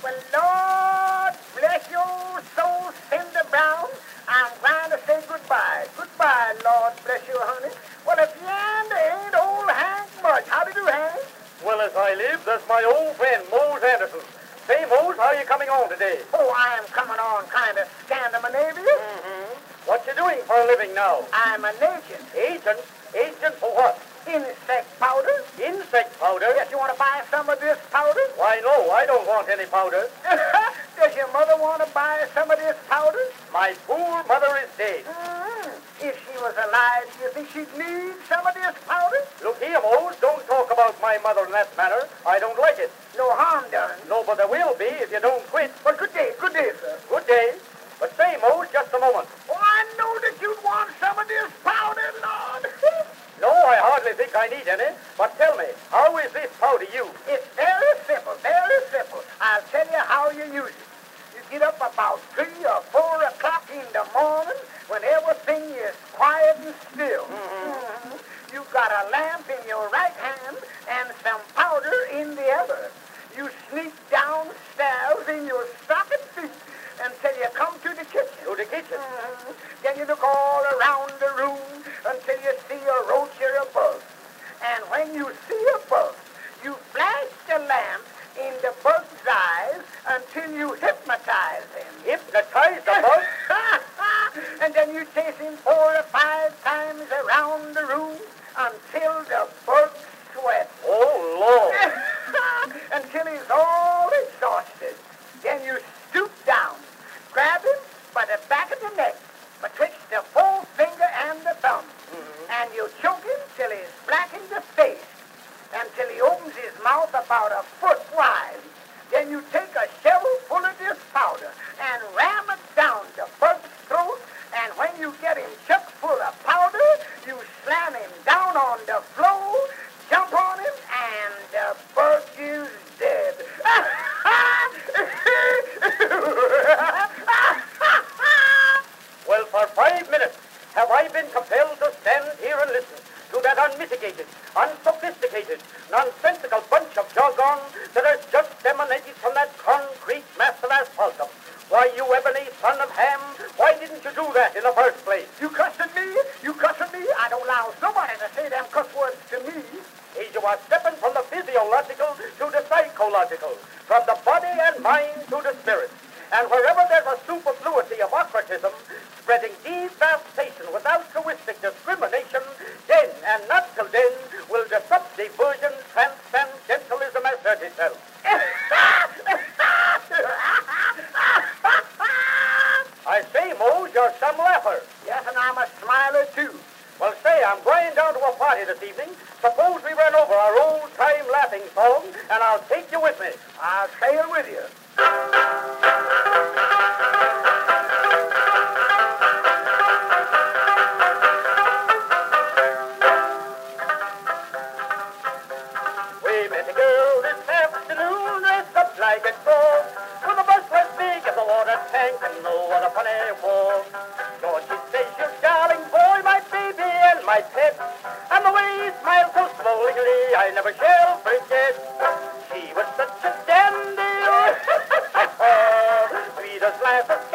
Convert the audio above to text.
Well, Lord bless your soul, Cinder Brown. I'm going to say goodbye. Goodbye, Lord bless you, honey. Well, if Yanda ain't old Hank much. How do you do, Hank? Well, as I live, that's my old friend, Mose Anderson. Say, Mose, how are you coming on today? Oh, I am coming on kind of Scandinavian. Mm-hmm. What you doing for a living now? I'm an agent. Agent? Agent for what? Insect powder. Insect powder? Yes, you want to buy some of this powder? Why, no, I don't want any powder. Does your mother want to buy some of this powder? My poor mother is dead. If she was alive, do you think she'd need some of this powder? Look here, Mose, don't talk about my mother in that manner. I don't like it. No harm done. No, but there will be if you don't quit. Well, good day, sir. Good day. But say, Mose, just a moment. Oh, I know that you'd want some of this powder, Lord. No, I hardly think I need any. But tell me, how is this powder used? It's very simple, very simple. I'll tell you how you use it. You get up about 3 or 4 o'clock in the morning when everything is quiet and still. You got a lamp in your right hand and some powder in the other. You sneak downstairs in your stocking feet until you come to the kitchen. To the kitchen? Then you look all around the room until you see a roach or a bug. And when you see a bug, you flash the lamp in the bug's eyes until you hypnotize him. Hypnotize the bug? And then you chase him 4 or 5 times around the room until the bug sweats. Oh, Lord. Until he's all exhausted. Then you stoop down, grab him by the back of the neck, betwixt the forefinger and the thumb, and you choke him till he's black in the face, until he opens his mouth about a foot wide. Then you take a shovel full of this powder and ram it down the bug's throat, and when you get him chock full of powder, you slam him down on the floor, jump on him, and the bug is dead. Well, for 5 minutes have I been compelled to stand here and listen to that unmitigated, unsophisticated, nonsensical bunch of jargon that has just emanated from that concrete mass of asphaltum. Why, you ebony son of Ham, why didn't you do that in the first place? You cussing me? You cussing me? I don't allow nobody to say them cuss words to me. Here you are stepping from the physiological to the psychological, from the body and mind to the spirit. And wherever there's a superfluity of occultism, spreading devastation without altruistic discrimination, then and not till then will the subdivision transcendentalism assert itself. I say, Mose, you're some laugher. Yes, and I'm a smiler, too. Well, say, I'm going down to a party this evening. Suppose we run over our old-time laughing song, and I'll take you with me. I'll sail with you. We met a girl this afternoon dressed up like a dog, with a bust as big as a water tank and no other funny walk. Lord, she says, "You darling boy, my baby and my pet," and the way he smiled so smilingly I never shall forget. She was such a dandy, sweetest laugh